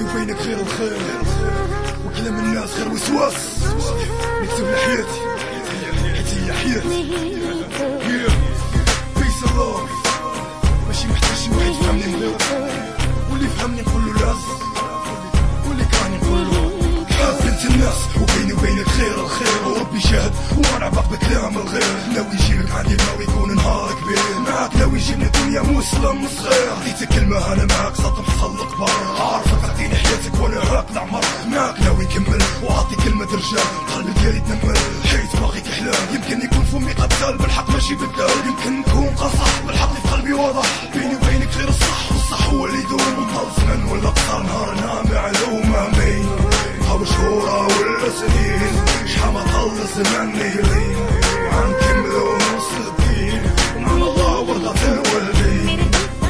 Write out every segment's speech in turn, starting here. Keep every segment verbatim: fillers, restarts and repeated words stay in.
وبينك غير الخير، وكلام الناس غير وسواس. نكتب لحياتي حيت هي حياتي. بيس الله ماشي محتاج شي واحد يفهمني نغير، واللي يفهمني نقولو لاز، واللي كرهني نقولو حاسبت الناس. وبيني وبينك خير الخير، وربي شاهد وانا عباق بكلام الغير. ناوي يجيبك عندي ناوي يكون نهار كبير، معاك ناوي يجيبني الدنيا مسلم صغير. عطيتك كلمة انا معاك سطم حصل كبار، عارفك تعطيني حياتك وانا هاك العمر. معاك ناوي نكمل واعطي كلمة رجال، قلبي ديالي تنمل حيت باغيك احلام. يمكن يكون فمي قتال بالحق ماشي بالدال، يمكن نكون قصح بالحق اللي في قلبي واضح. بيني وبينك غير الصح، والصح هو اللي يدوم. وطال زمن ولا قصار نهارنا معلومة مين هاو شهورة ولا سنين، شحال ما طل زمان نيلين وعنكملو نص الدين. ومع الله ورضة الوالدين.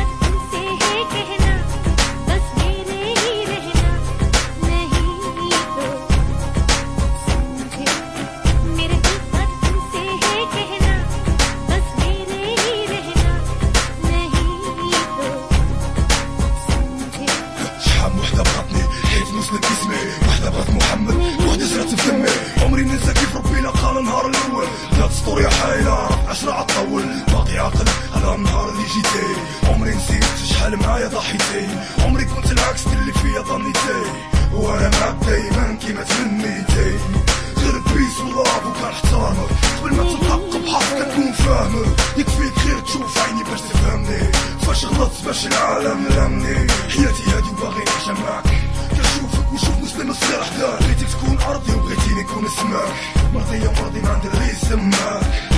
مسلم اسمي وحدة بغات محمد، وحدة جرات في دمي. عمري ننسى كيف ربي لقانا النهار الاول، بلاد سطوريا حايلة عرف عشرة عطول. باقي عاقل على النهار اللي جيتي، عمري نسيت شحال معايا ضحيتي. عمري كنت العكس اللي فيا ظنيتي، وانا معاك دايما كيما تمنيتي. غير بيس والله وكان احترامك، قبل ما تلحق بحق كتكون فاهمك. يكفيك غير تشوف عيني باش تفهمني، فاش غلطت باش العالم لمني. حياتي هادي وباغي نعيشها معاك، كنشوفك ونشوف مسلم الصغير حداك. بغيتك تكون ارضي وبغيتيني نكون سماك، مرضية مرضي ما عندي اللي يسماك.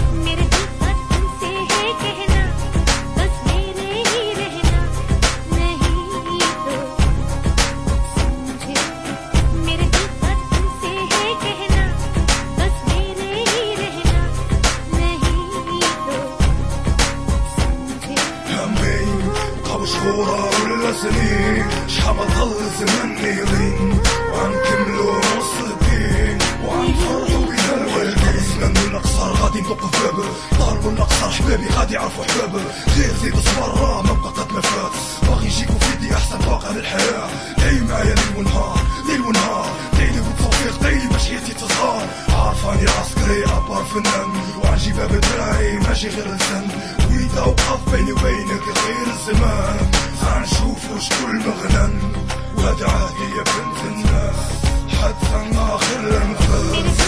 شهورة ولا سنين، شحال ما ضل زمان نيلين وعنكملو نص الدين. وعنفرحو بينا الوالدين، زمان ولا قصر غادي ندق في بابه، طار ولا قصر حبابي غادي يعرفو حبابه. غير زيد صبر راه ما بقى قد ما فات، باغي يجيكو في يدي احسن باقي للحياة. داي معايا ليل ونهار ليل ونهار، دايلي بالتوفيق دايلي باش حياتي تزهار. عارفاني عسكري ابار فنان، وعنجي باب دراعي ماشي غير لسان. وإذا وقف بيني وبينك غير الزمان، غنشوفو شكون المغنن. وهذا عهدي يا بنت الناس حتى آخر الأنفاس.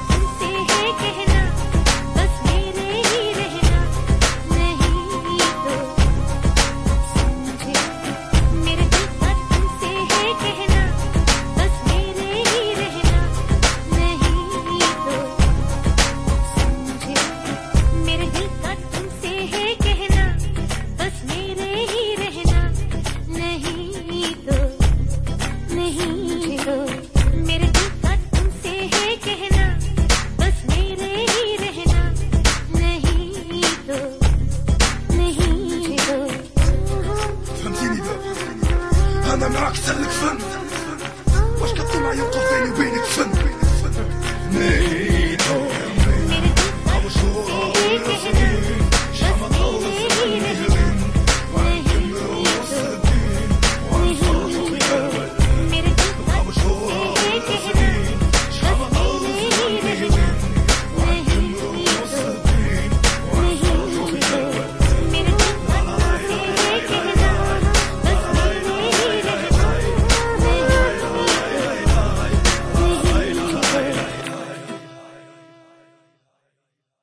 أنا معاك سلك فن، واش كطلع يوقف بيني وبينك فن.